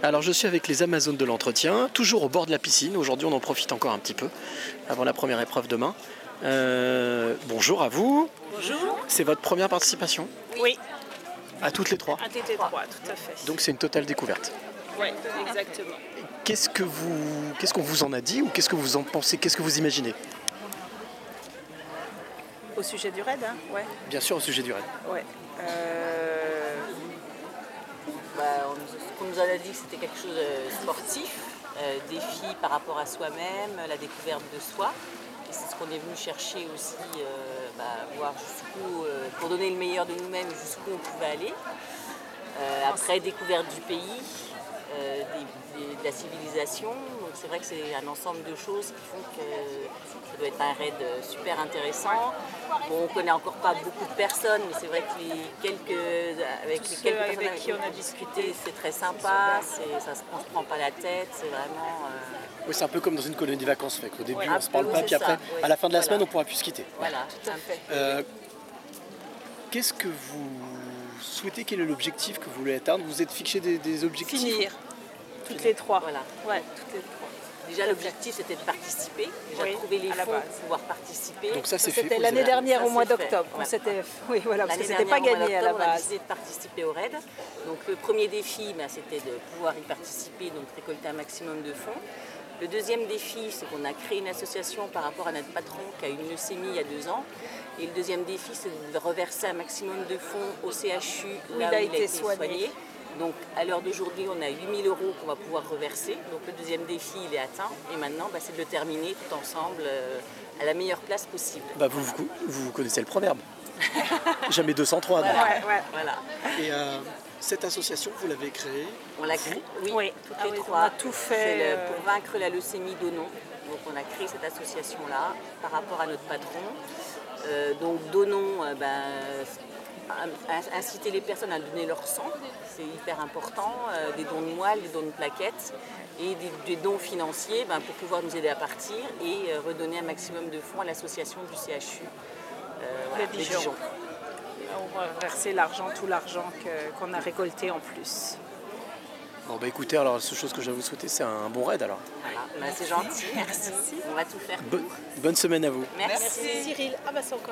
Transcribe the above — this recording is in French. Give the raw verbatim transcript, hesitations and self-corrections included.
Alors je suis avec les Amazones de l'entretien, toujours au bord de la piscine. Aujourd'hui on en profite encore un petit peu, avant la première épreuve demain. Euh, bonjour à vous. Bonjour. C'est votre première participation? Oui. À toutes les trois? À toutes les trois, tout à fait. Donc c'est une totale découverte. Oui, exactement. Qu'est-ce que vous, qu'est-ce qu'on vous en a dit ou qu'est-ce que vous en pensez, qu'est-ce que vous imaginez? Au sujet du raid, hein? Ouais. Bien sûr, au sujet du raid. Ouais. Euh... Bah, on, ce qu'on nous a dit, c'était quelque chose de sportif, euh, défi par rapport à soi-même, la découverte de soi. Et c'est ce qu'on est venu chercher aussi, euh, bah, voir jusqu'où, euh, pour donner le meilleur de nous-mêmes, jusqu'où on pouvait aller. Euh, après, découverte du pays, euh, des, des, de la civilisation. Donc c'est vrai que c'est un ensemble de choses qui font que ça doit être un raid super intéressant. Bon, on ne connaît encore pas beaucoup de personnes, mais c'est vrai que les quelques, avec Tous les ceux quelques avec personnes qui avec on a qui discuté, c'est très sympa, c'est, ça, on ne se prend pas la tête, c'est vraiment... Euh... Oui, c'est un peu comme dans une colonie de vacances. Fait qu'au début, Ouais, on ne se parle oui, pas, c'est puis après, ça, oui. à la fin de la Voilà. semaine, on ne pourra plus se quitter. Voilà, tout à fait. Euh, qu'est-ce que vous souhaitez, quel est l'objectif que vous voulez atteindre? Vous êtes fixé des, des objectifs? Finir. Toutes les trois. Voilà. Ouais, toutes les trois. Déjà, l'objectif, c'était de participer, déjà Oui, trouver les à la fonds base. pour pouvoir participer. Donc ça, c'est fait. C'était vous l'année avez- dernière Ça, au mois c'est fait. d'octobre. Ouais. On s'était... Oui, voilà, parce que L'année c'était pas dernière, au mois gagné à la d'octobre, On a base. décidé de participer au raid. Donc le premier défi, ben, c'était de pouvoir y participer, donc récolter un maximum de fonds. Le deuxième défi, c'est qu'on a créé une association par rapport à notre patron qui a eu une leucémie il y a deux ans. Et le deuxième défi, c'est de reverser un maximum de fonds au C H U Où là il a où il a été été soigné. soigné. Donc à l'heure d'aujourd'hui, on a huit mille euros qu'on va pouvoir reverser. Donc le deuxième défi, il est atteint. Et maintenant, bah, c'est de le terminer tout ensemble euh, à la meilleure place possible. Bah, vous, vous, vous connaissez le proverbe. Jamais deux cent trois. donc. Voilà. Ouais, ouais. Voilà. Et euh, cette association, vous l'avez créée? On l'a créé, oui, Oui. toutes Ah les oui, trois. on a tout fait, C'est le- euh, pour vaincre la leucémie Donnons. Donc on a créé cette association-là par rapport à notre patron. Euh, donc Donnons, euh, ben, in- inciter les personnes à donner leur sang, c'est hyper important. Euh, des dons de moelle, des dons de plaquettes et des, des dons financiers ben, pour pouvoir nous aider à partir et euh, redonner un maximum de fonds à l'association du C H U. euh, voilà, De de Dijon. Dijon. On va verser l'argent, tout l'argent que- qu'on a récolté en plus. Bon bah écoutez, alors la seule chose que je vais vous souhaiter, c'est un bon raid alors. Voilà. Ben, c'est gentil, merci. On va tout faire. Bo- bonne semaine à vous. Merci. Cyril. Ah bah c'est encore